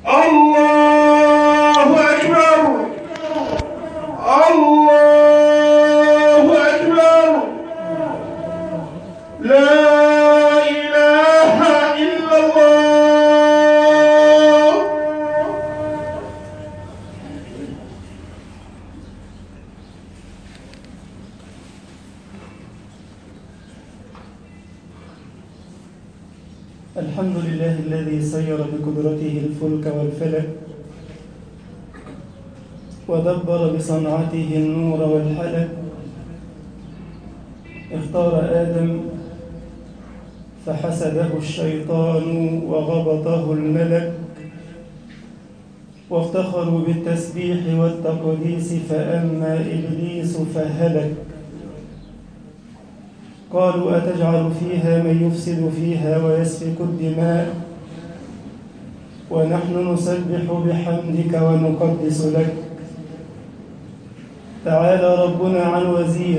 الله أكبر. الله أكبر. لا إله إلا الله. الحمد لله الذي سير بقدرته الفلك والفلك ودبر بصنعته النور والحلك. اختار آدم فحسده الشيطان وغبطه الملك، وافتخروا بالتسبيح والتقديس فأما إبليس فهلك. قالوا أتجعل فيها من يفسد فيها ويسفك الدماء ونحن نسبح بحمدك ونقدس لك. تعالى ربنا عن وزير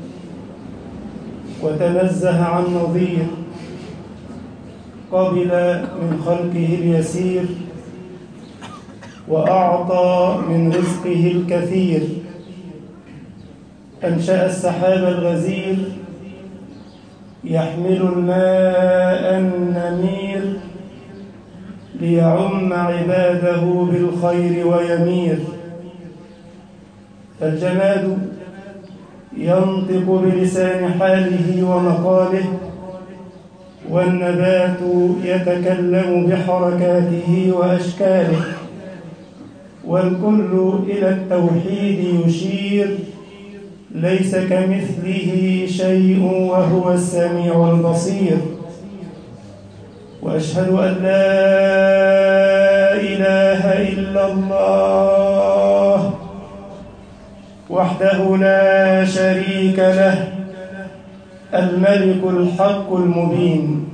وتنزه عن نظير، قبل من خلقه اليسير وأعطى من رزقه الكثير. أنشأ السحاب الغزير يحمل الماء النمير ليعم عباده بالخير ويمير. فالجماد ينطق بلسان حاله ومقاله، والنبات يتكلم بحركاته وأشكاله، والكل إلى التوحيد يشير. ليس كمثله شيء وهو السميع البصير. وأشهد أن لا إله إلا الله وحده لا شريك له، الملك الحق المبين.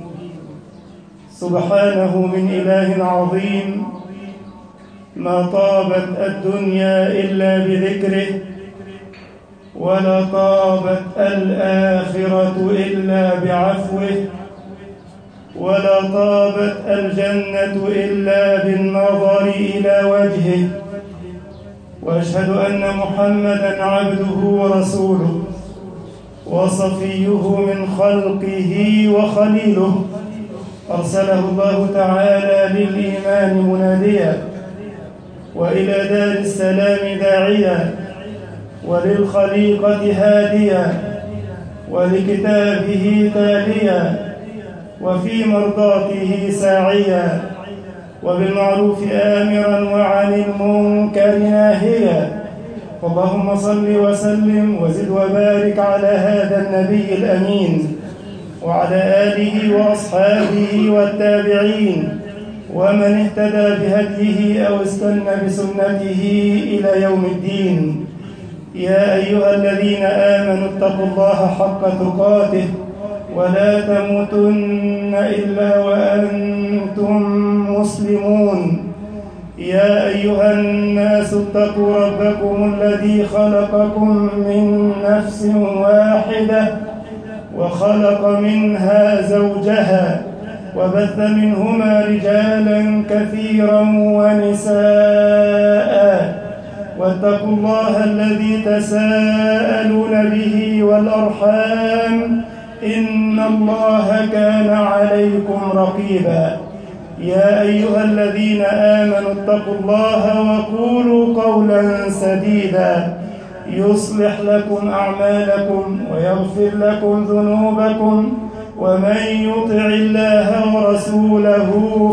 سبحانه من إله عظيم، ما طابت الدنيا إلا بذكره، ولا طابت الآخرة إلا بعفوه، ولا طابت الجنة إلا بالنظر إلى وجهه. وأشهد أن محمدًا عبده ورسوله وصفيه من خلقه وخليله، أرسله الله تعالى للإيمان مناديا، وإلى دار السلام داعيا، وللخليقة هاديا، ولكتابه تاليا، وفي مرضاته ساعيا، وبالمعروف آمرا وعن المنكر ناهيا. اللهم صل وسلم وزد وبارك على هذا النبي الأمين، وعلى آله وأصحابه والتابعين، ومن اهتدى بهديه أو استنى بسنته إلى يوم الدين. يا أيها الذين آمنوا اتقوا الله حق تقاته ولا تموتن إلا وأنتم مسلمون. يا أيها الناس اتقوا ربكم الذي خلقكم من نفس واحدة وخلق منها زوجها وبث منهما رجالا كثيرا ونساء، واتقوا الله الذي تساءلون به والأرحام، إن الله كان عليكم رقيبا. يا أيها الذين آمنوا اتقوا الله وقولوا قولا سديدا يصلح لكم أعمالكم ويغفر لكم ذنوبكم، ومن يطع الله ورسوله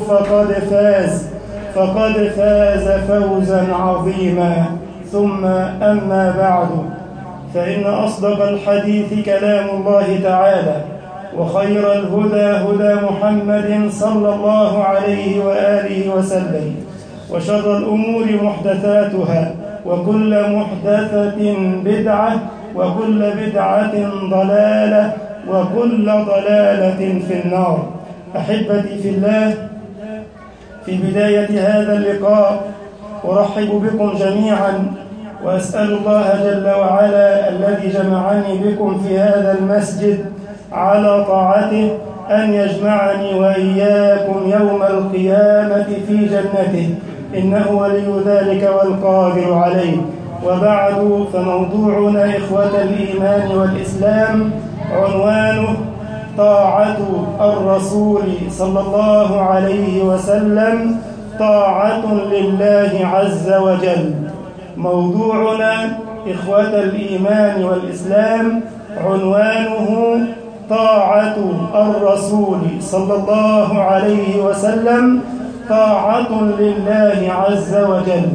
فقد فاز فوزا عظيما. ثم أما بعد، فإن أصدق الحديث كلام الله تعالى، وخير الهدى هدى محمد صلى الله عليه وآله وسلم، وشر الأمور محدثاتها، وكل محدثة بدعة، وكل بدعة ضلالة، وكل ضلالة في النار. أحبتي في الله، في بداية هذا اللقاء أرحب بكم جميعا، وأسأل الله جل وعلا الذي جمعني بكم في هذا المسجد على طاعته أن يجمعني وإياكم يوم القيامة في جنته، إنه ولي ذلك والقادر عليه. وبعد، فموضوعنا إخوة الإيمان والإسلام عنوانه طاعة الرسول صلى الله عليه وسلم طاعة لله عز وجل. موضوعنا إخوة الإيمان والإسلام عنوانه طاعة الرسول صلى الله عليه وسلم طاعة لله عز وجل.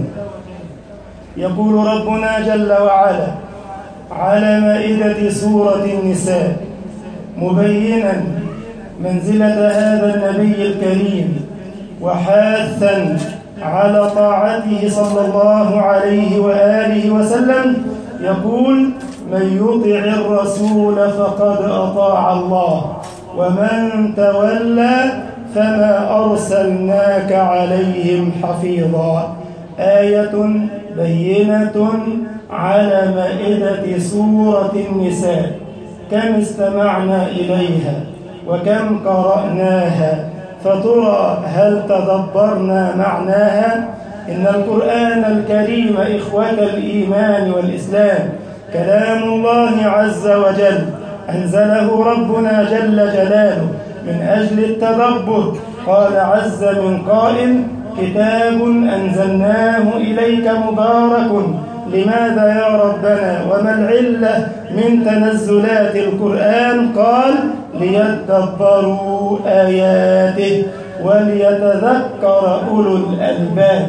يقول ربنا جل وعلا على مائدة سورة النساء مبينا منزلة هذا النبي الكريم وحاثا على طاعته صلى الله عليه وآله وسلم، يقول: من يطع الرسول فقد أطاع الله ومن تولى فما أرسلناك عليهم حفيظا. آية بينة على مائدة سورة النساء، كم استمعنا إليها وكم قرأناها، فترى هل تدبرنا معناها؟ إن القرآن الكريم إخوة الإيمان والإسلام كلام الله عز وجل، أنزله ربنا جل جلاله من أجل التدبر. قال عز من قائل: كتاب أنزلناه إليك مبارك. لماذا يا ربنا؟ وما العلة من تنزلات القرآن؟ قال: ليتدبروا آياته وليتذكر أولو الألباب.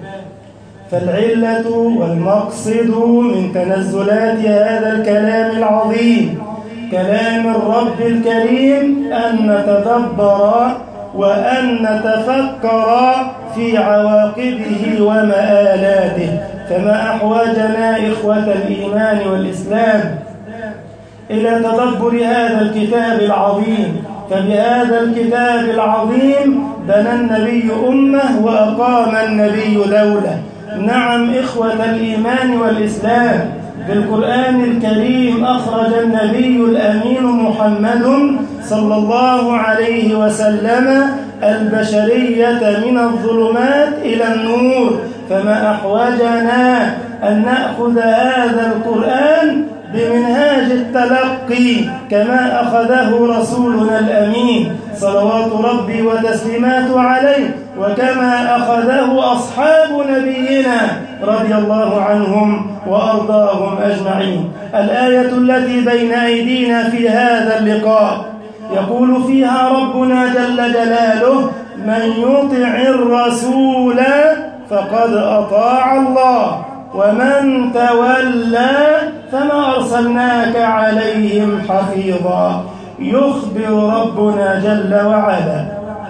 فالعلة والمقصد من تنزلات هذا الكلام العظيم كلام الرب الكريم أن نتدبر وأن نتفكر في عواقبه ومآلاته. فما أحوجنا إخوة الإيمان والإسلام إلى تدبر هذا الكتاب العظيم؟ فبهذا الكتاب العظيم بنى النبي أمة وأقام النبي دولة. نعم إخوة الإيمان والإسلام، بالقرآن الكريم أخرج النبي الأمين محمد صلى الله عليه وسلم البشرية من الظلمات إلى النور. فما أحوجنا أن نأخذ هذا القرآن بمنهاج التلقي كما أخذه رسولنا الأمين صلوات ربي وتسليماته عليه، وكما أخذه أصحاب نبينا رضي الله عنهم وأرضاهم أجمعين. الآية التي بين أيدينا في هذا اللقاء يقول فيها ربنا جل جلاله: من يطع الرسول فقد أطاع الله ومن تولى فما أرسلناك عليهم حفيظا. يخبر ربنا جل وعلا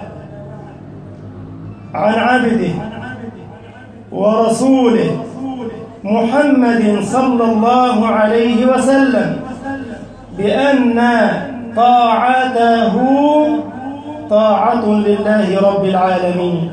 عن عبده ورسوله محمد صلى الله عليه وسلم بأن طاعته طاعة لله رب العالمين،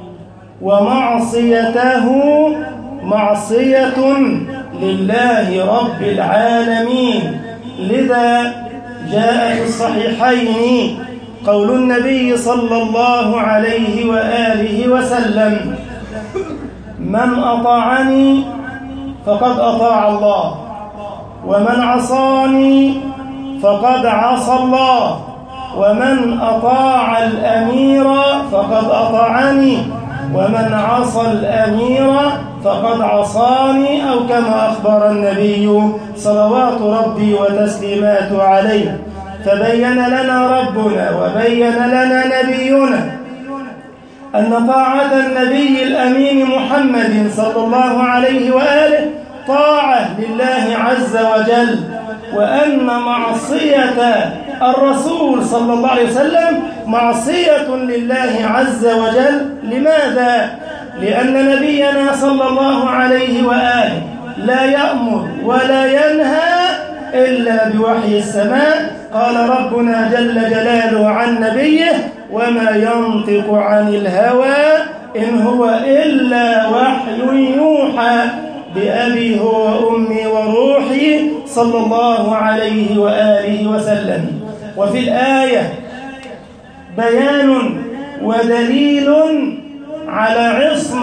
ومعصيته معصية لله رب العالمين. لذا جاء في الصحيحين قول النبي صلى الله عليه وآله وسلم: من أطاعني فقد أطاع الله، ومن عصاني فقد عصى الله، ومن أطاع الأمير فقد أطاعني، ومن عصى الأمير فقد عصاني، أو كما أخبر النبي صلوات ربي وتسليماته عليه. فبين لنا ربنا وبين لنا نبينا أن طاعة النبي الأمين محمد صلى الله عليه وآله طاعة لله عز وجل، وأن معصية الرسول صلى الله عليه وسلم معصية لله عز وجل. لماذا؟ لأن نبينا صلى الله عليه وآله لا يأمر ولا ينهى إلا بوحي السماء. قال ربنا جل جلاله عن نبيه: وما ينطق عن الهوى إن هو إلا وحي يوحى. بأبي هو وأمي وروحي صلى الله عليه وآله وسلم. وفي الآية بيان ودليل على عصمة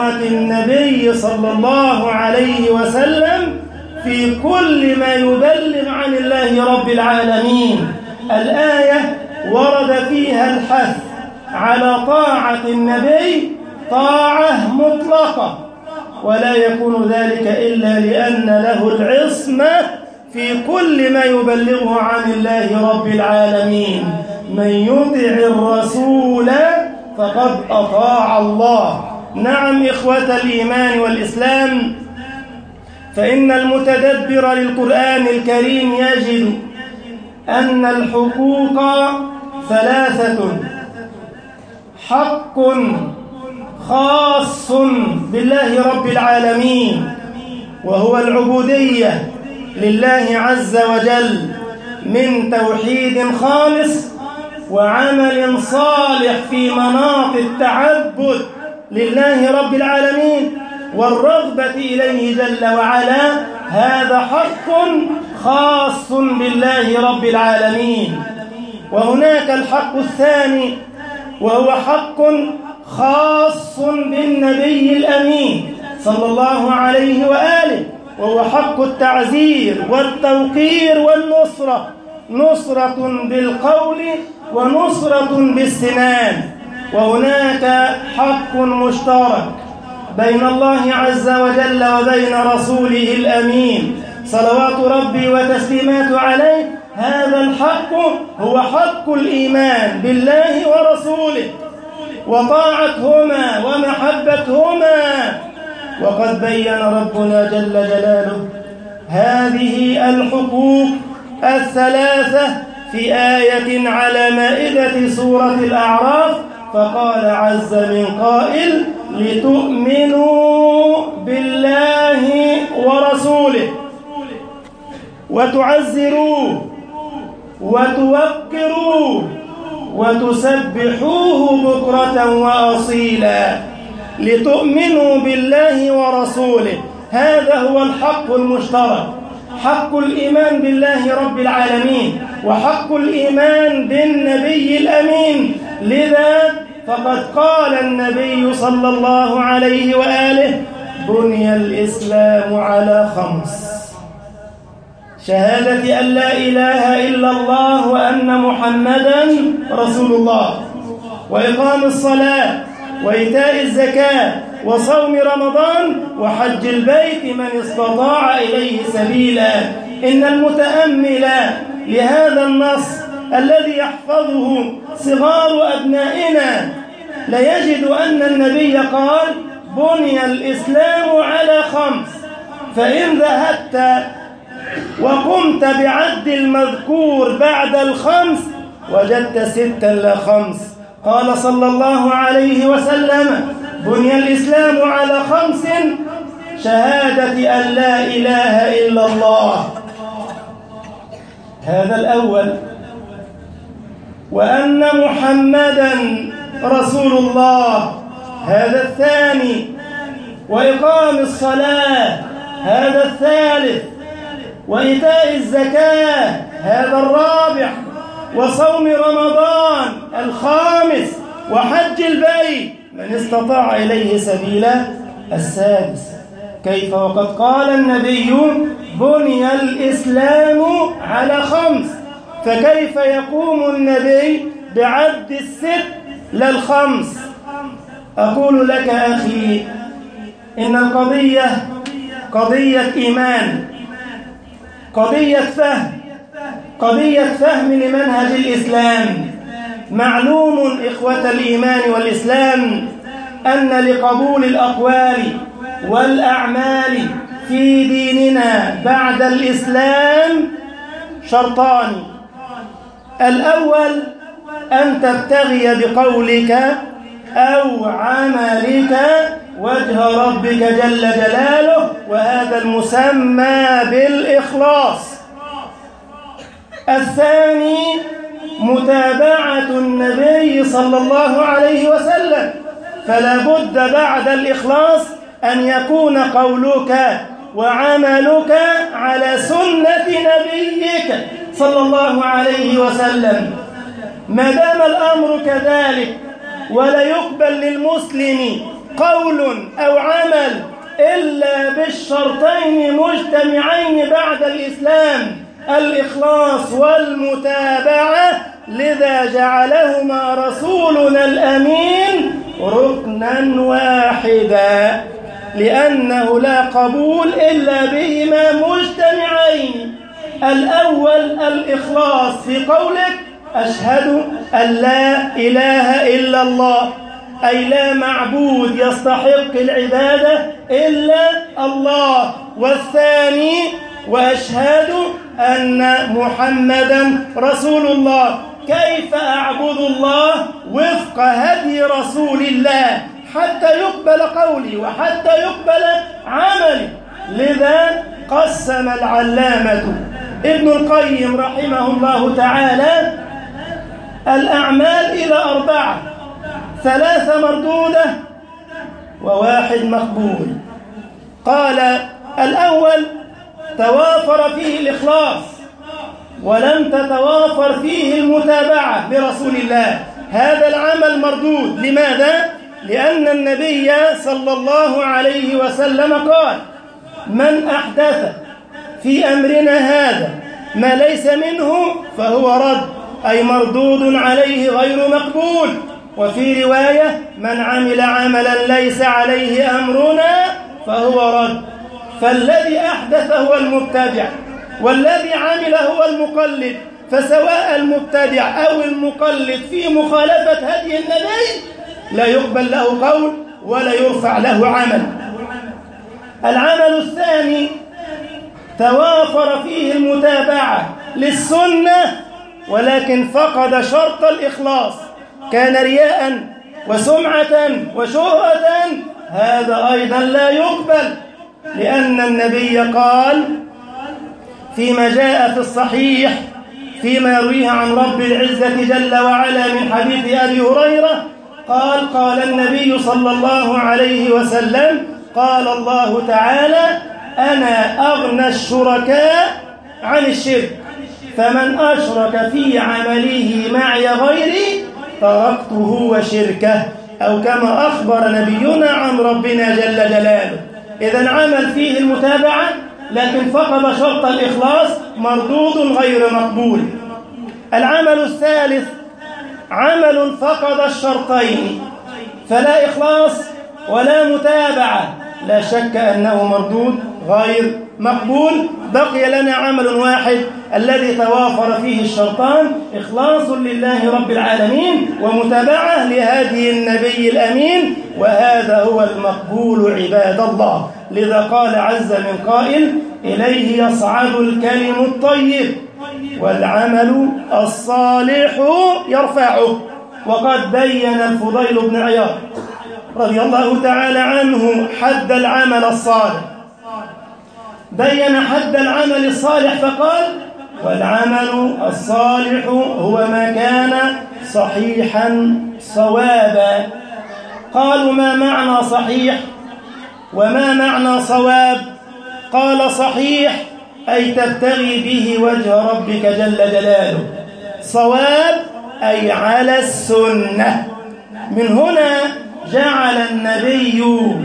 طاعة النبي صلى الله عليه وسلم في كل ما يبلغ عن الله رب العالمين. الآية ورد فيها الحث على طاعة النبي طاعة مطلقة، ولا يكون ذلك إلا لأن له العصمة في كل ما يبلغه عن الله رب العالمين. من يطع الرسول فقد أطاع الله. نعم إخوة الإيمان والإسلام، فإن المتدبر للقرآن الكريم يجد أن الحقوق ثلاثة: حق خاص بالله رب العالمين وهو العبودية لله عز وجل من توحيد خالص وعمل صالح في مناط التعبد لله رب العالمين والرغبة إليه جل وعلا. هذا حق خاص بالله رب العالمين. وهناك الحق الثاني وهو حق خاص بالنبي الأمين صلى الله عليه وآله، وهو حق التعزير والتوقير والنصرة، نصرة بالقول ونصرة بالسنان. وهناك حق مشترك بين الله عز وجل وبين رسوله الأمين صلوات ربي وتسليماته عليه. هذا الحق هو حق الإيمان بالله ورسوله وطاعتهما ومحبتهما. وقد بين ربنا جل جلاله هذه الحقوق الثلاثة في آية على مائدة سورة الأعراف، فقال عز من قائل: لتؤمنوا بالله ورسوله وتعزروه وتوقروه وتسبحوه بكرة وأصيلا. لتؤمنوا بالله ورسوله، هذا هو الحق المشترك، حق الإيمان بالله رب العالمين وحق الإيمان بالنبي الأمين. لذا فقد قال النبي صلى الله عليه وآله: بني الإسلام على 5: شهادة أن لا إله إلا الله وأن محمدا رسول الله، وإقام الصلاة، وإيتاء الزكاة، وصوم رمضان، وحج البيت من استطاع إليه سبيلا. إن المتأمل لهذا النص الذي يحفظه صغار أبنائنا ليجد أن النبي قال: بني الإسلام على 5. فإن ذهبت وقمت بعد المذكور بعد 5 وجدت 6 لا 5. قال صلى الله عليه وسلم: بني الإسلام على 5: شهادة أن لا إله إلا الله، هذا الأول، وأن محمدا رسول الله، هذا الثاني، وإقام الصلاة، هذا الثالث، وإيتاء الزكاة، هذا الرابع، وصوم رمضان الخامس، وحج البيت من استطاع إليه سبيلا السادس. كيف وقد قال النبي: بني الإسلام على 5، فكيف يقوم النبي بعد 6 لا 5؟ أقول لك أخي إن القضية قضية إيمان، قضية فهم لمنهج الإسلام. معلوم إخوة الإيمان والإسلام أن لقبول الأقوال والأعمال في ديننا بعد الإسلام شرطان: الأول أن تبتغي بقولك أو عملك وجه ربك جل جلاله، وهذا المسمى بالإخلاص. الثاني متابعة النبي صلى الله عليه وسلم، فلا بد بعد الإخلاص أن يكون قولك وعملك على سنة نبيك صلى الله عليه وسلم. ما دام الأمر كذلك ولا يقبل للمسلم قول أو عمل إلا بالشرطين مجتمعين بعد الإسلام، الإخلاص والمتابعة، لذا جعلهما رسولنا الأمين ركنا واحدا، لأنه لا قبول إلا بهما مجتمعين. الأول الإخلاص في قولك أشهد أن لا إله إلا الله، أي لا معبود يستحق العبادة إلا الله. والثاني وأشهد أن محمدا رسول الله، كيف أعبد الله وفق هدي رسول الله حتى يقبل قولي وحتى يقبل عملي. لذا قسم العلامة ابن القيم رحمه الله تعالى الأعمال إلى 4، 3 مردودة و1 مقبول. قال الأول توافر فيه الإخلاص ولم تتوافر فيه المتابعة لرسول الله، هذا العمل مردود. لماذا؟ لأن النبي صلى الله عليه وسلم قال من أحدث في أمرنا هذا ما ليس منه فهو رد، أي مردود عليه غير مقبول. وفي رواية من عمل عملا ليس عليه أمرنا فهو رد. فالذي أحدث هو المبتدع والذي عمل هو المقلد، فسواء المبتدع أو المقلد في مخالفة هدي النبي لا يقبل له قول ولا يرفع له عمل. العمل الثاني توافر فيه المتابعة للسنة ولكن فقد شرط الإخلاص، كان رياء وسمعة وشهرة، هذا أيضا لا يقبل، لأن النبي قال فيما جاء في الصحيح فيما يرويه عن رب العزة جل وعلا من حديث أبي هريرة قال قال النبي صلى الله عليه وسلم قال الله تعالى أنا أغنى الشركاء عن الشرك، فمن أشرك في عمله معي غيري تركته وشركه، أو كما أخبر نبينا عن ربنا جل جلاله. إذن عمل فيه المتابعة لكن فقد شرط الإخلاص مردود غير مقبول. العمل الثالث عمل فقد الشرطين، فلا إخلاص ولا متابعة، لا شك أنه مردود غير مقبول. بقي لنا عمل واحد الذي توافر فيه الشرطان، إخلاص لله رب العالمين ومتابعة لهدي النبي الأمين، وهذا هو المقبول عباد الله. لذا قال عز من قائل إليه يصعد الكلم الطيب والعمل الصالح يرفعه. وقد بين الفضيل بن عياض رضي الله تعالى عنه حد العمل الصالح، بين حد العمل الصالح فقال والعمل الصالح هو ما كان صحيحا صوابا. قالوا ما معنى صحيح وما معنى صواب؟ قال صحيح أي تبتغي به وجه ربك جل جلاله، صواب أي على السنة. من هنا جعل النبي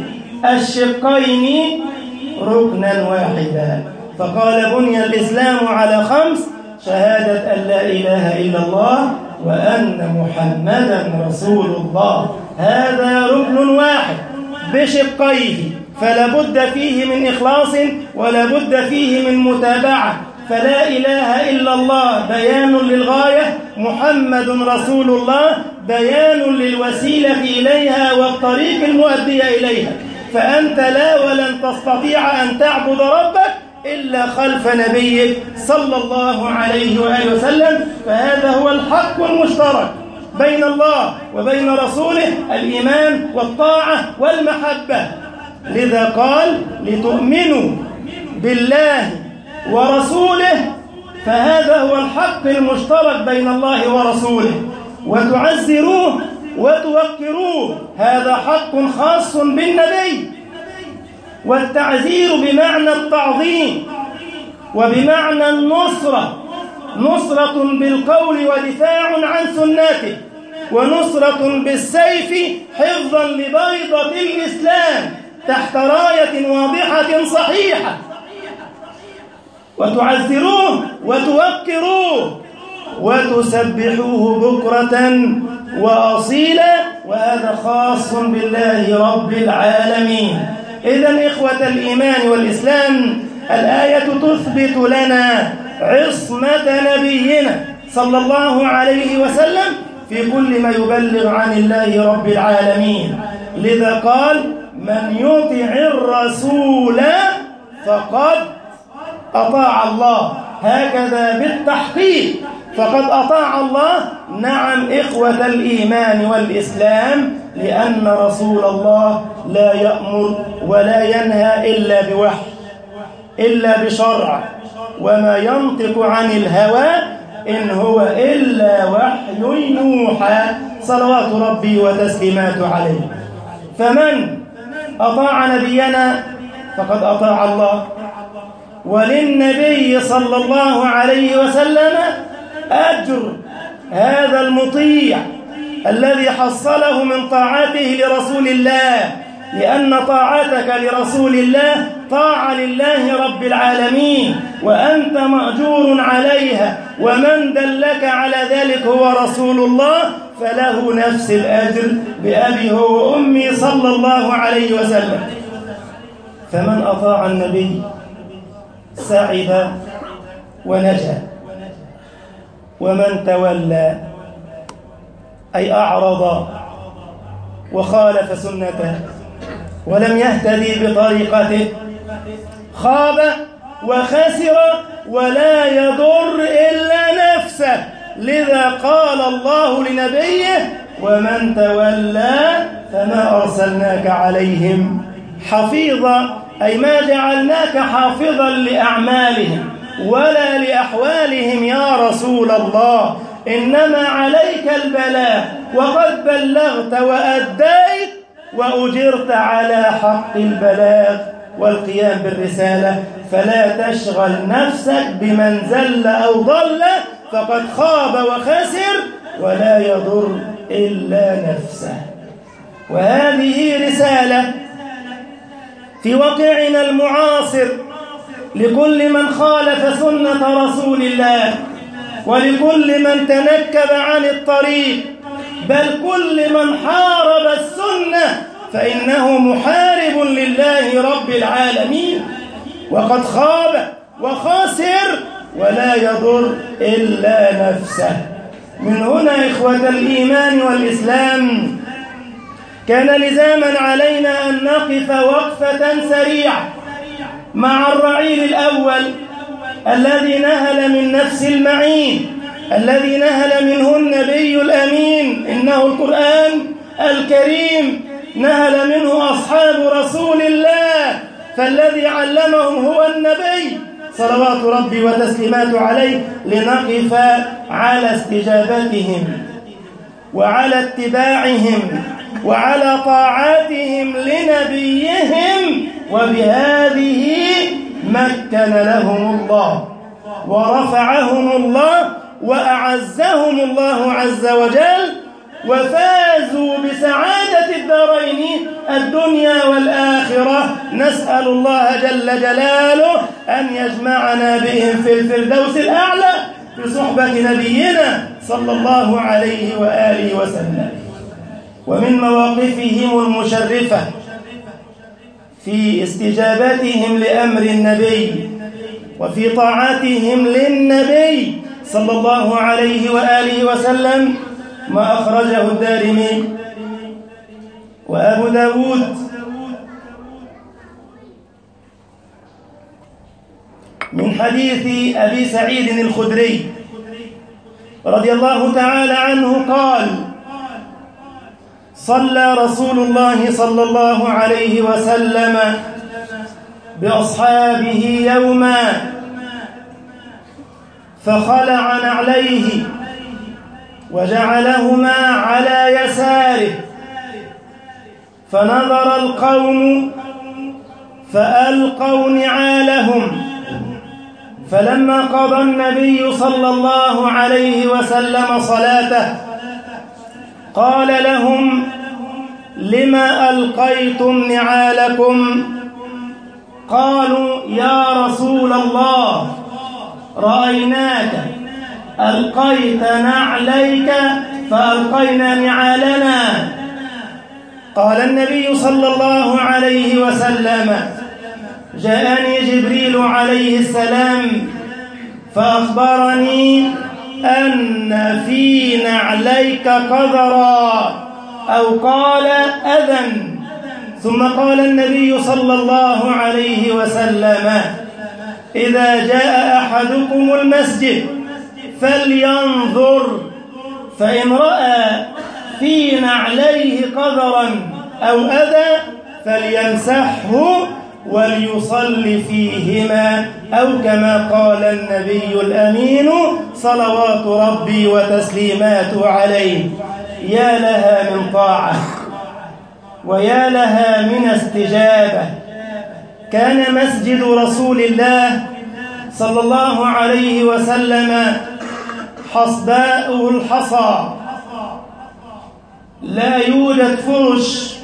الشقين ركنا واحدا، فقال بني الإسلام على 5: شهادة أن لا إله إلا الله وأن محمدا رسول الله، هذا ركن واحد بشقيه، فلا بد فيه من إخلاص ولا بد فيه من متابعة. فلا إله إلا الله بيان للغاية، محمد رسول الله بيان للوسيلة إليها والطريق المؤدية إليها. فأنت لا ولن تستطيع أن تعبد ربك إلا خلف نبيك صلى الله عليه وآله وسلم. فهذا هو الحق المشترك بين الله وبين رسوله، الإيمان والطاعة والمحبة. لذا قال لتؤمنوا بالله ورسوله، فهذا هو الحق المشترك بين الله ورسوله، وتعزروه وتوقروه، هذا حق خاص بالنبي. والتعزير بمعنى التعظيم وبمعنى النصرة، نصرة بالقول ودفاع عن سنته، ونصرة بالسيف حفظا لبيضة تحت راية واضحة صحيحة، وتعزروه وتوقروه وتسبحوه بكرة وأصيلا، وهذا خاص بالله رب العالمين. إذن إخوة الإيمان والإسلام، الآية تثبت لنا عصمة نبينا صلى الله عليه وسلم في كل ما يبلغ عن الله رب العالمين. لذا قال: من يطع الرسول فقد أطاع الله، هكذا بالتحقيق، فقد أطاع الله. نعم إخوة الإيمان والإسلام، لأن رسول الله لا يأمر ولا ينهى إلا بوحي، إلا بشرع، وما ينطق عن الهوى إن هو إلا وحي يوحى، صلوات ربي وتسليماته عليه. فمن أطاع نبينا فقد أطاع الله، وللنبي صلى الله عليه وسلم أجر هذا المطيع الذي حصله من طاعته لرسول الله، لأن طاعتك لرسول الله طاعة لله رب العالمين، وأنت مأجور عليها، ومن دلك على ذلك هو رسول الله، فله نفس الأجر بأبي هو وأمي صلى الله عليه وسلم. فمن أطاع النبي سعد ونجا، ومن تولى أي أعرض وخالف سنته ولم يهتدي بطريقته خاب وخسر ولا يضر إلا نفسه. لذا قال الله لنبيه: ومن تولى فما أرسلناك عليهم حفيظا، أي ما جعلناك حافظا لأعمالهم ولا لأحوالهم يا رسول الله، إنما عليك البلاغ، وقد بلغت وأديت وأجرت على حق البلاغ والقيام بالرسالة، فلا تشغل نفسك بمن زل أو ضل، فقد خاب وخسر ولا يضر إلا نفسه. وهذه رسالة في واقعنا المعاصر لكل من خالف سنة رسول الله، ولكل من تنكب عن الطريق، بل كل من حارب السنة فإنه محارب لله رب العالمين، وقد خاب وخاسر ولا يضر إلا نفسه. من هنا إخوة الإيمان والإسلام كان لزاما علينا أن نقف وقفة سريعة مع الرعيل الأول الذي نهل من نفس المعين، الذي نهل منه النبي الأمين، إنه القرآن الكريم، نهل منه أصحاب رسول الله، فالذي علمهم هو النبي صلوات ربي وتسليماته عليه، لنقف على استجابتهم وعلى اتباعهم وعلى طاعاتهم لنبيهم، وبهذه مكن لهم الله ورفعهم الله وأعزهم الله عز وجل، وفازوا بسعادة الدارين الدنيا والآخرة. نسأل الله جل جلاله أن يجمعنا بهم في الفردوس الأعلى في صحبة نبينا صلى الله عليه وآله وسلم. ومن مواقفهم المشرفة في استجابتهم لأمر النبي وفي طاعتهم للنبي صلى الله عليه وآله وسلم ما أخرجه الدارمي وأبو داود من حديث أبي سعيد الخدري رضي الله تعالى عنه قال: صلى رسول الله صلى الله عليه وسلم بأصحابه يوما فخلع نعليه وجعلهما على يساره، فنظر القوم فألقوا نعالهم، فلما قضى النبي صلى الله عليه وسلم صلاته قال لهم: لما ألقيتم نعالكم؟ قالوا يا رسول الله رأيناك ألقيت نعليك فألقينا نعالنا. قال النبي صلى الله عليه وسلم: جاءني جبريل عليه السلام فأخبرني أن في نعليك قذرا أو قال أذى. ثم قال النبي صلى الله عليه وسلم: إذا جاء أحدكم المسجد فلينظر، فإن رأى في نعليه قذرا أو أذى فليمسحه وليصلي فيهما، أو كما قال النبي الأمين صلوات ربي وتسليماته عليه. يا لها من طاعة ويا لها من استجابة. كان مسجد رسول الله صلى الله عليه وسلم حصباؤه الحصى، لا يوجد فرش،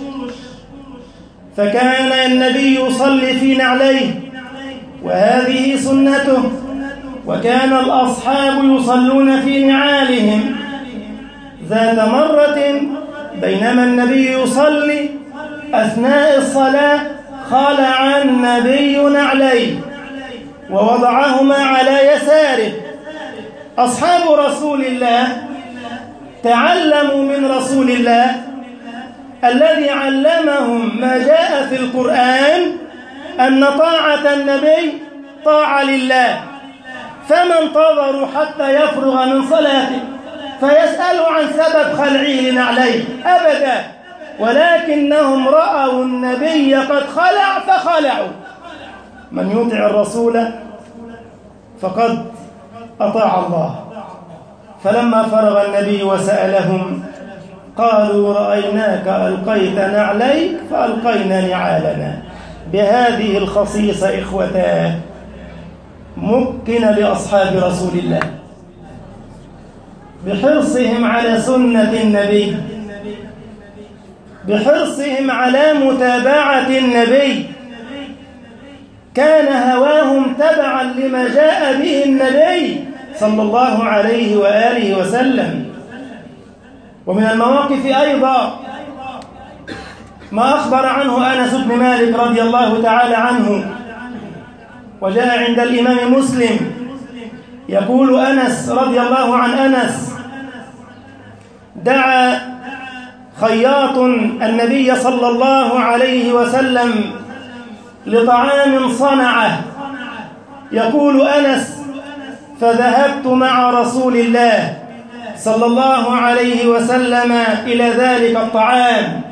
فكان النبي يصلي في نعليه وهذه سنته، وكان الأصحاب يصلون في نعالهم. ذات مرة بينما النبي يصلي أثناء الصلاة خلع النبي نعليه ووضعهما على يساره. أصحاب رسول الله تعلموا من رسول الله الذي علمهم ما جاء في القرآن أن طاعة النبي طاعة لله، فما انتظروا حتى يفرغ من صلاته فيسألوا عن سبب خلعه لنعليه أبدا، ولكنهم رأوا النبي قد خلع فخلعوا. من يطع الرسول فقد أطاع الله. فلما فرغ النبي وسألهم قالوا رأيناك ألقيت نعليك فألقينا نعالنا. بهذه الخصيصة إخوتاه مكن لأصحاب رسول الله بحرصهم على سنة النبي، بحرصهم على متابعة النبي. كان هواهم تبعا لما جاء به النبي صلى الله عليه وآله وسلم. ومن المواقف أيضا ما أخبر عنه أنس بن مالك رضي الله تعالى عنه، وجاء عند الإمام مسلم، يقول أنس رضي الله عن أنس: دعا خياط النبي صلى الله عليه وسلم لطعام صنعه. يقول أنس: فذهبت مع رسول الله صلى الله عليه وسلم إلى ذلك الطعام،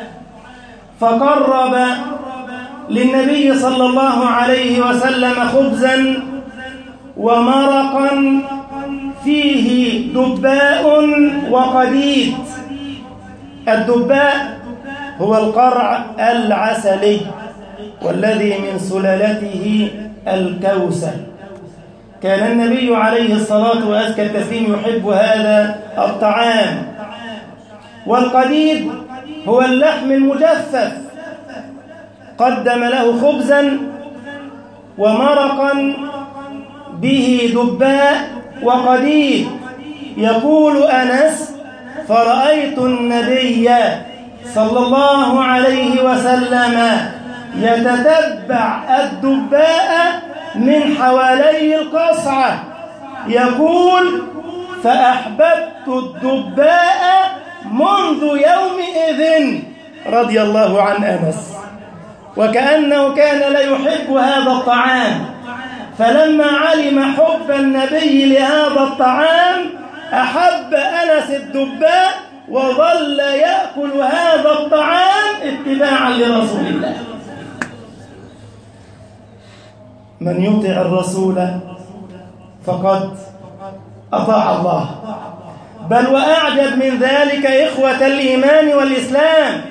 فقرب للنبي صلى الله عليه وسلم خبزا ومرقا فيه دباء وقديد. الدباء هو القرع العسلي والذي من سلالته الكوسة. كان النبي عليه الصلاة وأزكى التسليم يحب هذا الطعام. والقديد هو اللحم المجفف. قدم له خبزا ومرقا به دباء وقديد. يقول أنس: فرأيت النبي صلى الله عليه وسلم يتتبع الدباء من حوالي القصعة. يقول: فأحببت الدباء منذ يومئذ رضي الله عن أنس. وكأنه كان لا يحب هذا الطعام، فلما علم حب النبي لهذا الطعام أحب أنس الدباء وظل يأكل هذا الطعام اتباعا لرسول الله. من يطع الرسول فقد أطاع الله. بل وأعجب من ذلك إخوة الإيمان والإسلام،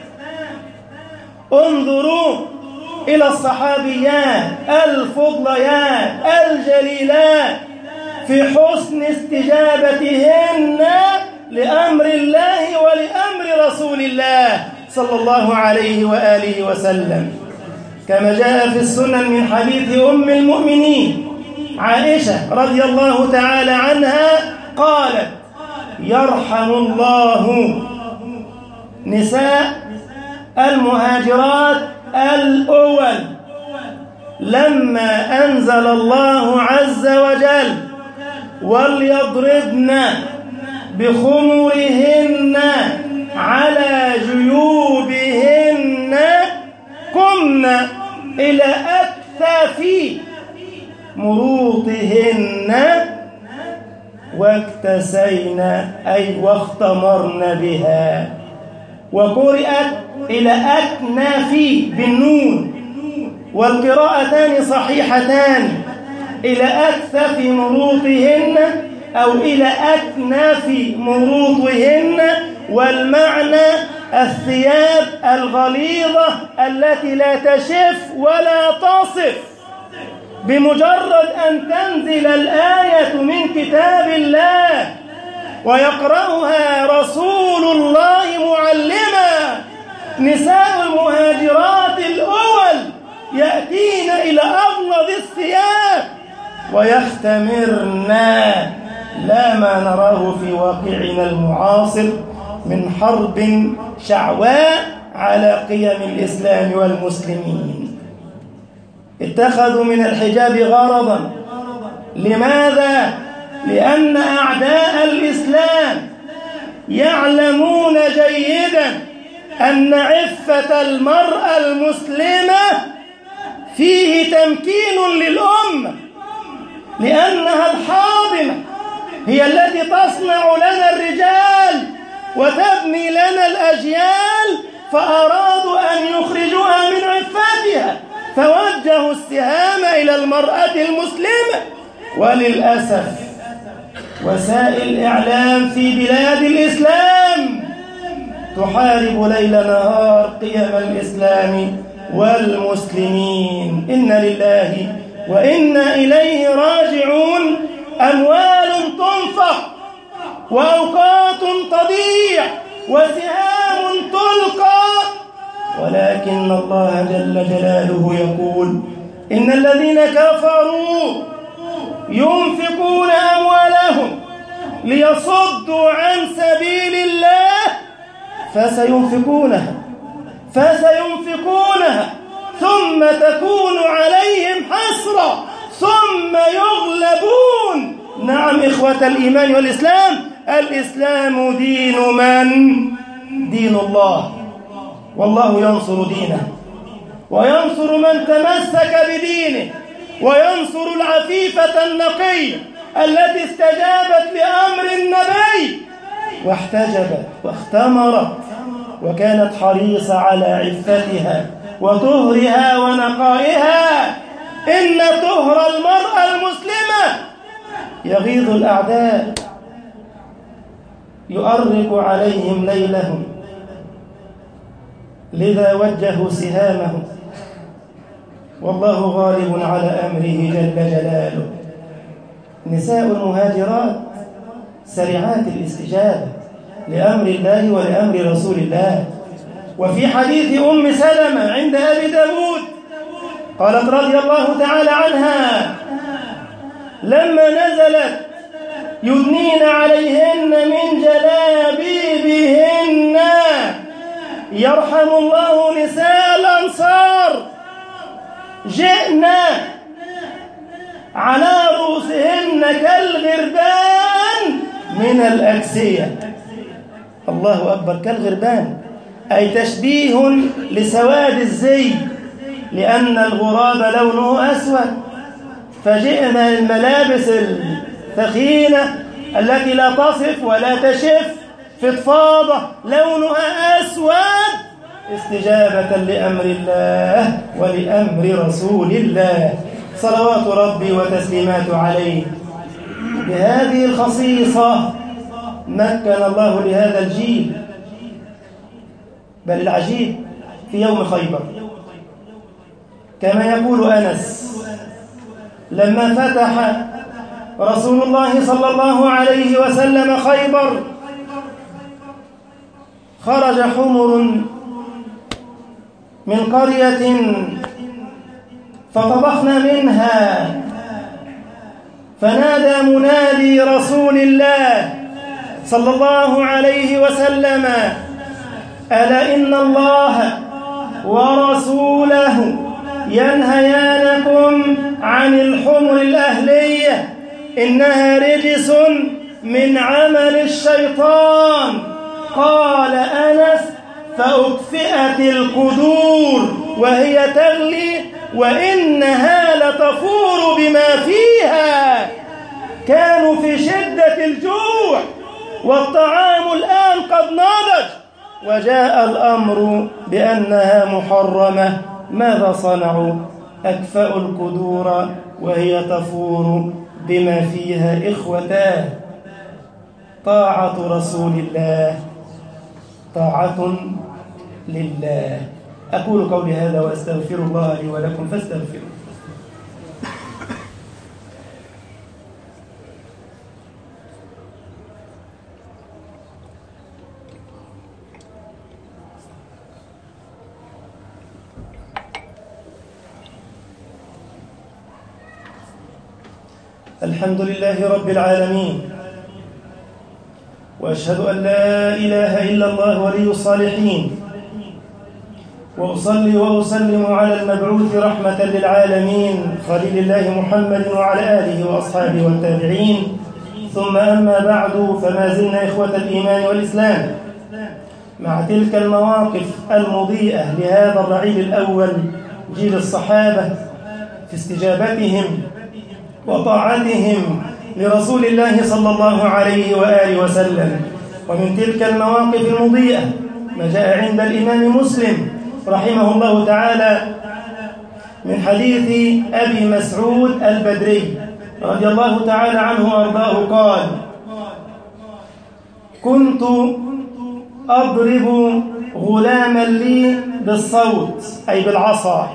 انظروا إلى الصحابيات الفضليات الجليلات في حسن استجابتهن لأمر الله ولأمر رسول الله صلى الله عليه وآله وسلم، كما جاء في السنن من حديث أم المؤمنين عائشة رضي الله تعالى عنها قالت: يرحم الله نساء المهاجرات الأول لما أنزل الله عز وجل: وليضربن بخمرهن على جيوبهن قمن إلى أكتاف مروطهن واكتسين أي واختمرن بها، وقرئت إلى أكناف بالنون، والقراءتان صحيحتان إلى أكتاف مروطهن أو إلى أكناف مروطهن، والمعنى الثياب الغليظة التي لا تشف ولا تصف، بمجرد أن تنزل الآية من كتاب الله ويقرأها رسول الله معلما، نساء المهاجرات الأول يأتين إلى أغلظ الثياب ويختمرن لا ما نراه في واقعنا المعاصر من حرب شعواء على قيم الإسلام والمسلمين. اتخذوا من الحجاب غرضا. لماذا؟ لأن أعداء الإسلام يعلمون جيدا أن عفة المرأة المسلمة فيه تمكين للأمة، لأنها الحاضنة، هي التي تصنع لنا الرجال وتبني لنا الأجيال، فأرادوا أن يخرجوها من عفتها فوجهوا السهام إلى المرأة المسلمة. وللأسف وسائل الإعلام في بلاد الإسلام تحارب ليل نهار قيم الإسلام والمسلمين. إنا لله وإنا إليه راجعون. أموال تنفق وأوقات تضيع وسهام تلقى، ولكن الله جل جلاله يقول: إن الذين كفروا ينفقون أموالهم ليصدوا عن سبيل الله فسينفقونها ثم تكون عليهم حسرة ثم يغلبون. نعم إخوة الإيمان والإسلام، الإسلام دين من؟ دين الله، والله ينصر دينه وينصر من تمسك بدينه، وينصر العفيفة النقية التي استجابت لأمر النبي واحتجبت واختمرت وكانت حريصة على عفتها وطهرها ونقائها. إن طهر المرأة المسلمة يغيظ الأعداء، يؤرق عليهم ليلهم، لذا وجهوا سهامهم، والله غالب على أمره جل جلاله. نساء المهاجرات سريعات الاستجابة لأمر الله ولأمر رسول الله. وفي حديث أم سلمة عند أبي داود قالت رضي الله تعالى عنها: لما نزلت يدنين عليهن من جلابيبهن يرحم الله نساء الأنصار جئنا على رؤوسهن كالغربان من الأكسية. الله أكبر، كالغربان أي تشبيه لسواد الزي، لأن الغراب لونه أسود، فجئنا الملابس الثخينة التي لا تصف ولا تشف فضفاضة لونها أسود استجابة لأمر الله ولأمر رسول الله صلوات ربي وتسليماته عليه. بهذه الخصيصة مكن الله لهذا الجيل. بل العجيب في يوم خيبر كما يقول أنس: لما فتح رسول الله صلى الله عليه وسلم خيبر خرج حمر من قرية فطبخنا منها، فنادى منادي رسول الله صلى الله عليه وسلم: ألا إن الله ورسوله ينهيانكم عن الحمر الأهلية، إنها رجس من عمل الشيطان. قال أنس: فأكفئت القدور وهي تغلي وإنها لتفور بما فيها. كانوا في شدة الجوع والطعام الآن قد نضج، وجاء الأمر بأنها محرمة. ماذا صنعوا؟ أكفأوا القدور وهي تفور بما فيها. إخوتاه، طاعة رسول الله طاعة لله. أقول قولي هذا وأستغفر الله لي ولكم فاستغفروا. الحمد لله رب العالمين، وأشهد أن لا إله إلا الله ولي الصالحين، وأصلي وأسلم على المبعوث رحمة للعالمين خليل الله محمد وعلى آله وأصحابه والتابعين. ثم أما بعد، فما زلنا إخوة الإيمان والإسلام مع تلك المواقف المضيئة لهذا الرعيل الأول جيل الصحابة في استجابتهم وطاعتهم لرسول الله صلى الله عليه وآله وسلم. ومن تلك المواقف المضيئة ما جاء عند الإمام مسلم رحمه الله تعالى من حديث أبي مسعود البدري رضي الله تعالى عنه وأرضاه قال: كنت أضرب غلاما لي بالصوت أي بالعصا،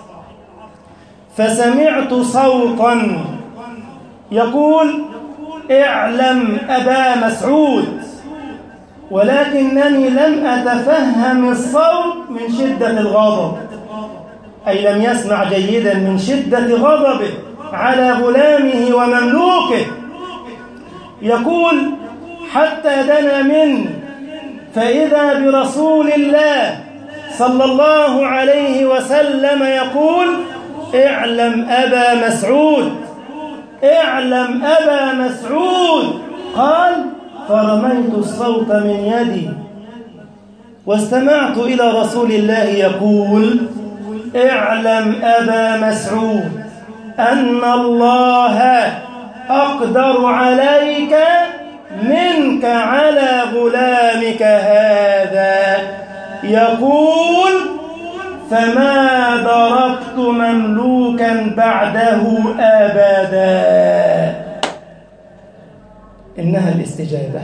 فسمعت صوتا يقول: اعلم أبا مسعود، ولكنني لم أتفهم الصوت من شدة الغضب، أي لم يسمع جيدا من شدة غضبه على غلامه ومملوكه. يقول: حتى دنا منه فإذا برسول الله صلى الله عليه وسلم يقول: اعلم أبا مسعود، اعلم أبا مسعود. قال: فرميت الصوت من يدي واستمعت إلى رسول الله يقول: اعلم أبا مسعود أن الله أقدر عليك منك على غلامك هذا. يقول: فما ضربت مملوكا بعده أبدا. إنها الاستجابة.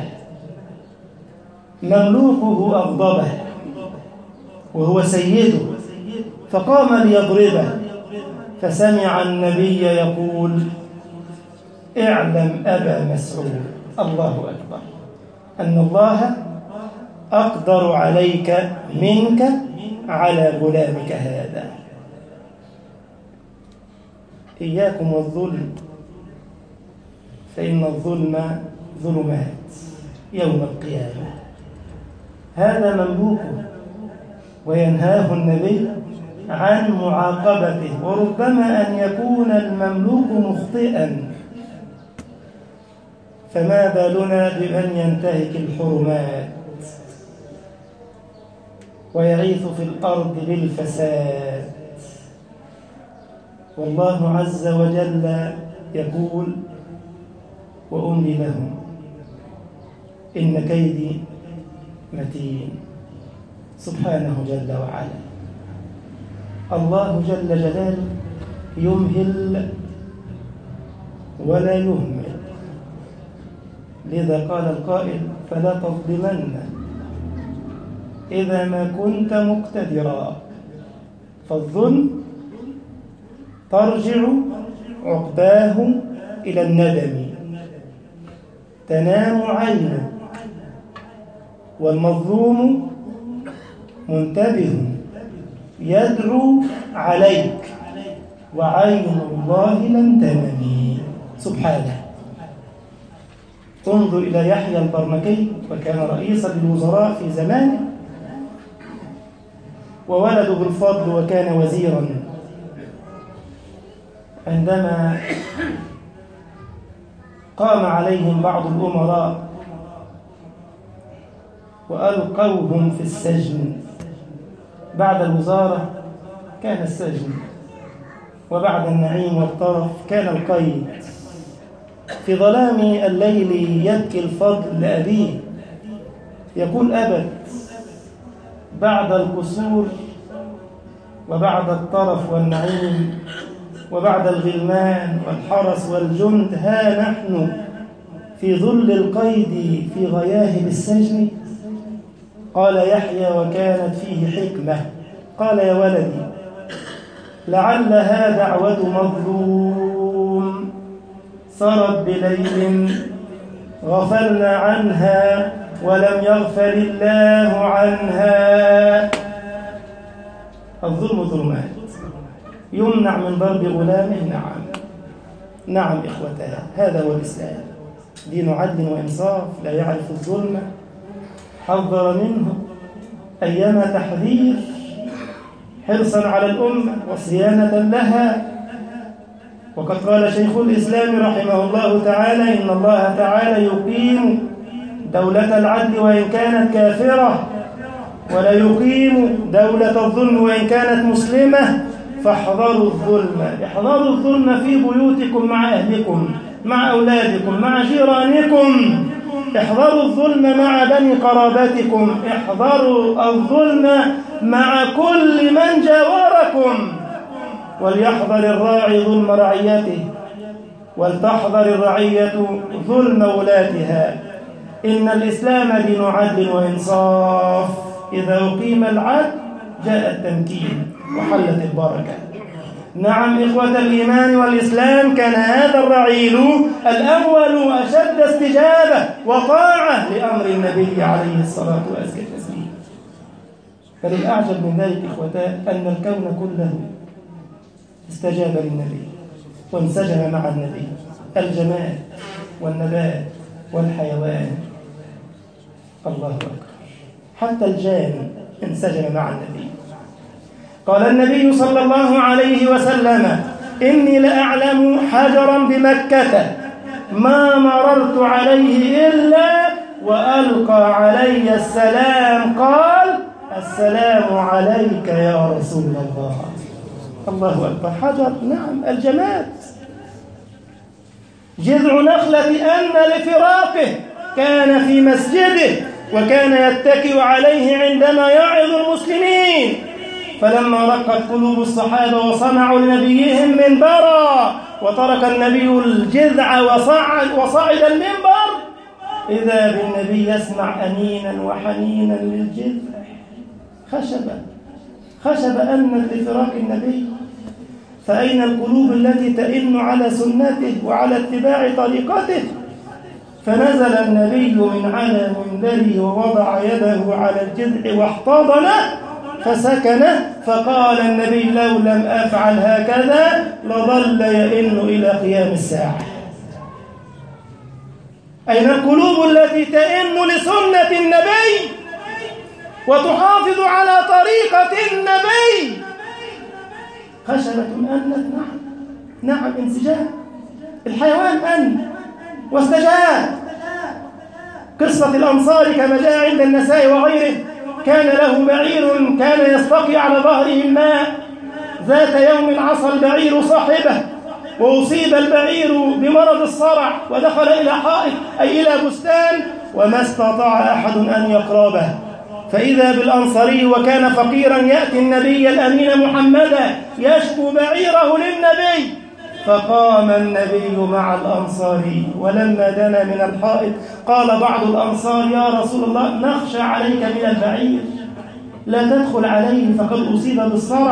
مملوكه أغضبه وهو سيده فقام ليضربه، فسمع النبي يقول: اعلم أبا مسعود، الله أكبر، أن الله أقدر عليك منك على غلامك هذا. إياكم والظلم، فإن الظلم ظلمات يوم القيامة. هذا مملوكه، وينهاه النبي عن معاقبته، وربما أن يكون المملوك مخطئا، فما بالنا بمن ينتهك الحرمات ويعيث في الأرض بالفساد. والله عز وجل يقول: وأملي لهم إن كيدي متين. سبحانه جل وعلا. الله جل جلاله يمهل ولا يهمل، لذا قال القائل: فلا تظلمن إذا ما كنت مقتدرا، فالظلم ترجع عقباه إلى الندم، تنام عينه، والمظلوم منتبه يدعو عليك وعين الله لم تنم سبحانه. انظر إلى يحيى البرمكي، وكان رئيسا للوزراء في زمانه، وولده الفضل وكان وزيرا. عندما قام عليهم بعض الأمراء وألقوهم في السجن، بعد الوزارة كان السجن، وبعد النعيم والطرف كان القيد. في ظلام الليل يبكي الفضل لأبيه، يقول: أبت، بعد القصور وبعد الطرف والنعيم وبعد الغلمان والحرس والجند، ها نحن في ظل القيد في غياهب السجن. قال يحيى وكانت فيه حكمة، قال: يا ولدي، لعلها دعوة مظلوم سرت بليل غفلنا عنها ولم يغفل الله عنها. الظلم ظلمات، يمنع من ضرب غلامه. نعم إخوتها، هذا هو الإسلام، دين عدل وإنصاف لا يعرف الظلم، حذر منه أيما تحذير حرصا على الأمة وصيانة لها. وقد قال شيخ الإسلام رحمه الله تعالى: إن الله تعالى يقيم دولة العدل وإن كانت كافرة، ولا يقيم دولة الظلم وإن كانت مسلمة، فاحذروا الظلم. احذروا الظلم في بيوتكم مع أهلكم، مع أولادكم، مع جيرانكم. احذروا الظلم مع بني قرابتكم. احذروا الظلم مع كل من جاوركم. وليحذر الراعي ظلم رعيته، ولتحذر الرعية ظلم ولاتها. إن الإسلام دين عدل وإنصاف، إذا أقيم العدل جاء التمكين وحلت البركة. نعم إخوة الإيمان والإسلام، كان هذا الرعيل الأول أشد استجابة وطاعة لأمر النبي عليه الصلاة والسلام. فللأعجب من ذلك إخوتان أن الكون كله استجاب للنبي وانسجم مع النبي، الجماد والنبات والحيوان. الله أكبر، حتى الجان انسجم مع النبي. قال النبي صلى الله عليه وسلم: إني لأعلم حجرا بمكة ما مررت عليه إلا وألقى علي السلام، قال: السلام عليك يا رسول الله. الله أكبر، حجر، نعم الجماد. جذع نخلة أن لفراقه كان في مسجده وكان يتكئ عليه عندما يعظ المسلمين. فلما رقت قلوب الصحابة وصنعوا لنبيهم منبرا وترك النبي الجذع وصعد المنبر، إذا بالنبي يسمع أنينا وحنينا للجذع، خشب أن لفراق النبي. فأين القلوب التي تئن على سنته وعلى اتباع طريقته؟ فنزل النبي من على منبره ووضع يده على الجذع واحتضنه فسكنه، فقال النبي: لو لم أفعل هكذا لظل يئن إلى قيام الساعة. أين القلوب التي تئن لسنة النبي وتحافظ على طريقة النبي؟ خشبة أنت، نعم انسجام. الحيوان أن واستجاب. قصة الأنصار كما جاء عند النسائي وغيره، كان له بعير كان يستقي على ظهره الماء. ذات يوم عصى البعير صاحبه وأصيب البعير بمرض الصرع ودخل إلى حائط أي إلى بستان، وما استطاع أحد أن يقربه. فإذا بالأنصاري وكان فقيرا يأتي النبي الأمين محمدا يشكو بعيره للنبي، فقام النبي مع الأنصاري. ولما دنا من الحائط قال بعض الأنصار: يا رسول الله، نخشى عليك من البعير، لا تدخل عليه فقد أصيب بالصرع.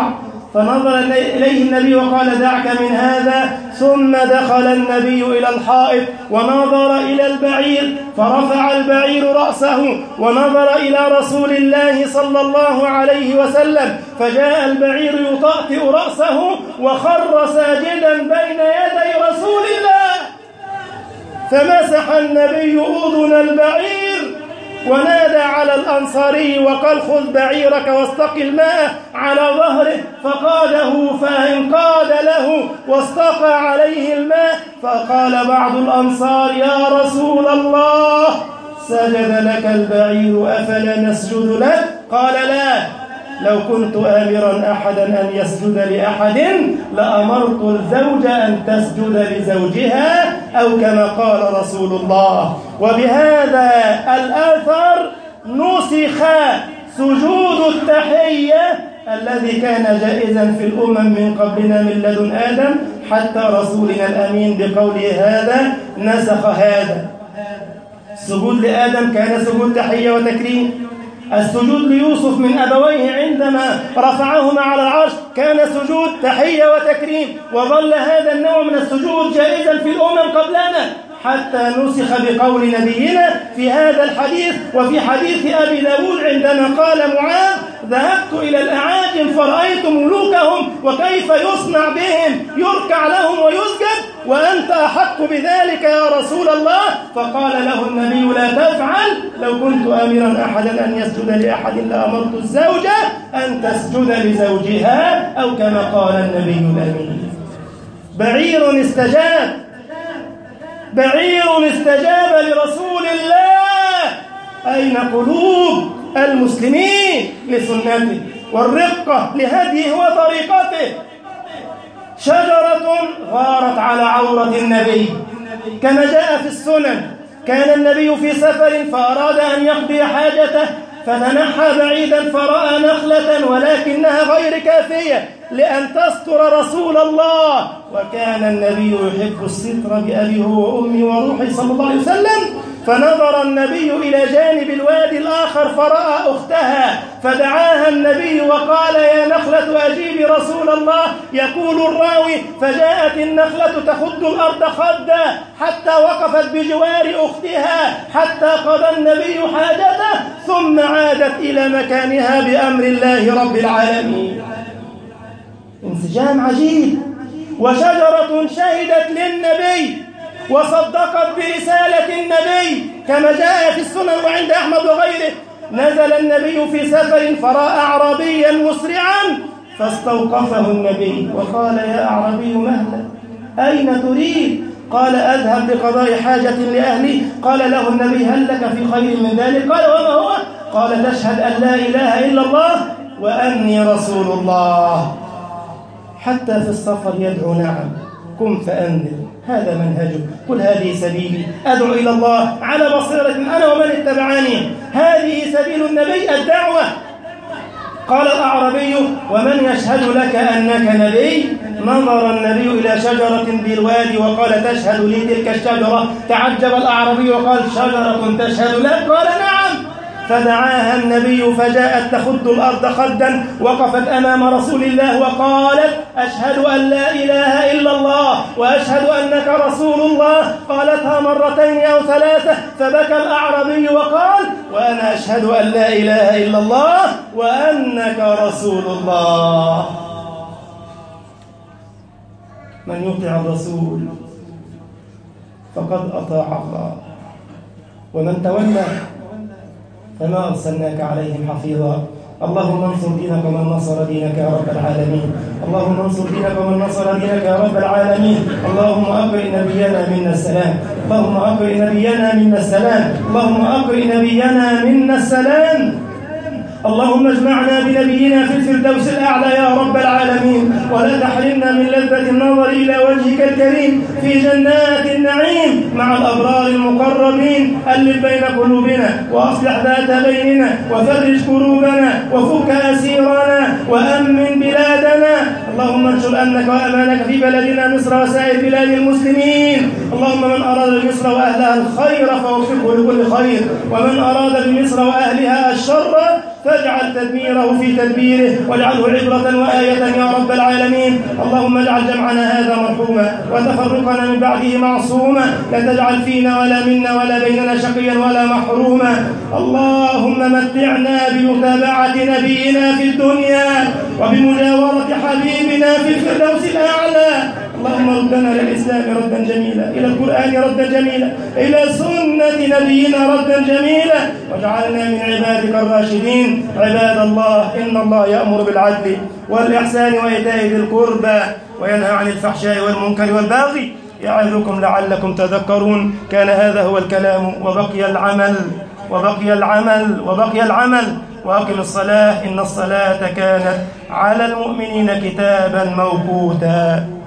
فنظر إليه النبي وقال دعك من هذا. ثم دخل النبي إلى الحائط ونظر إلى البعير فرفع البعير رأسه ونظر إلى رسول الله صلى الله عليه وسلم، فجاء البعير يطأطئ رأسه وخر ساجدا بين يدي رسول الله، فمسح النبي أذن البعير ونادى على الأنصاري وقال خذ بعيرك واستقي الماء على ظهره، فقاده فانقاد له واستقى عليه الماء. فقال بعض الأنصار يا رسول الله سجد لك البعير أفلا نسجد لك؟ قال لا، لو كنت آمرا أحدا أن يسجد لأحد لأمرت الزوجة أن تسجد لزوجها، أو كما قال رسول الله. وبهذا الأثر نسخ سجود التحية الذي كان جائزا في الأمم من قبلنا من لدن آدم حتى رسولنا الأمين بقوله هذا نسخ هذا. السجود لآدم كان سجود تحية وتكريم. السجود ليوسف من أبويه عندما رفعهما على العرش كان سجود تحية وتكريم. وظل هذا النوع من السجود جائزا في الأمم قبلنا حتى نسخ بقول نبينا في هذا الحديث. وفي حديث أبي داود عندما قال معاذ ذهبت إلى الأعاجم فرأيت ملوكهم وكيف يصنع بهم، يركع لهم ويسجد، وأنت أحق بذلك يا رسول الله. فقال له النبي لا تفعل، لو كنت آمرا أحدا أن يسجد لأحد لأمرت الزوجة أن تسجد لزوجها، أو كما قال النبي الأمين. بعير استجاب لرسول الله. أين قلوب المسلمين لسنته والرقة لهديه وطريقته؟ شجرة غارت على عورة النبي كما جاء في السنن. كان النبي في سفر فأراد أن يقضي حاجته فتنحى بعيدا فرأى نخلة ولكنها غير كافية لأن تستر رسول الله، وكان النبي يحب الستر بأبيه وأمه وروحه صلى الله عليه وسلم. فنظر النبي إلى جانب الوادي الآخر فرأى أختها فدعاها النبي وقال يا نخلة أجيبي رسول الله. يقول الراوي فجاءت النخلة تخد الأرض خدا حتى وقفت بجوار أختها حتى قضى النبي حاجته ثم عادت إلى مكانها بأمر الله رب العالمين. انسجام عجيب. وشجرة شهدت للنبي وصدقت برسالة النبي كما جاء في السنن وعند أحمد وغيره. نزل النبي في سفر فرأى أعرابيا مسرعا فاستوقفه النبي وقال يا أعرابي مهلا أين تريد؟ قال أذهب لقضاء حاجة لأهلي. قال له النبي هل لك في خير من ذلك؟ قال وما هو؟ قال تشهد أن لا إله إلا الله وأني رسول الله. حتى في السفر يدعو نعم قم فأنذر، هذا منهجه. قل هذه سبيلي أدعو إلى الله على بصيرة أنا ومن اتبعني. هذه سبيل النبي الدعوة. قال الأعرابي ومن يشهد لك أنك نبي؟ نظر النبي إلى شجرة بالوادي وقال تشهد لي تلك الشجرة؟ تعجب الأعرابي وقال شجرة تشهد لك؟ قال نعم. فدعاها النبي فجاءت تخد الأرض خدا وقفت أمام رسول الله وقالت أشهد أن لا إله إلا الله وأشهد أنك رسول الله. قالتها مرتين أو ثلاثة فبكى الأعرابي وقال وأنا أشهد أن لا إله إلا الله وأنك رسول الله. من يطع الرسول فقد أطاع الله ومن تولى فما أرسلناك عليهم حفيظا. اللهم انصر دينك ومن نصر دينك يا رب العالمين. اللهم انصر دينك ومن نصر دينك يا رب العالمين. اللهم أقرئ نبينا منا السلام. اللهم أقرئ نبينا منا السلام. اللهم أقرئ نبينا منا السلام. اللهم اجمعنا بنبينا في الفردوس الأعلى يا رب العالمين، ولا تحرمنا من لذة النظر إلى وجهك الكريم في جنات النعيم مع الأبرار المقربين. ألف بين قلوبنا وأصلح ذات بيننا وفرج كروبنا وفك أسيرنا وأمن بلادنا. اللهم انشر أمنك وأمانك في بلدنا مصر وسائر بلاد المسلمين. اللهم من أراد بمصر وأهلها الخير فوفقه لكل خير، ومن أراد بمصر وأهلها الشر فاجعل تدميره في تدبيره واجعله عبرة وآية يا رب العالمين. اللهم اجعل جمعنا هذا مرحوما وتفرقنا من بعده معصوما، لا تجعل فينا ولا منا ولا بيننا شقيا ولا محروما. اللهم متعنا بمتابعة نبينا في الدنيا وبمجاورة حبيبنا في الفردوس الأعلى. اللهم ردنا للإسلام ردا جميلا، إلى القرآن ردا جميلا، إلى سنة نبينا ردا جميلا، واجعلنا من عبادك الراشدين. عباد الله، إن الله يأمر بالعدل والإحسان وإيتاء ذي القربى وينهى عن الفحشاء والمنكر والبغي يعظكم لعلكم تذكرون. كان هذا هو الكلام وبقي العمل وأقم الصلاة إن الصلاة كانت على المؤمنين كتابا موقوتا.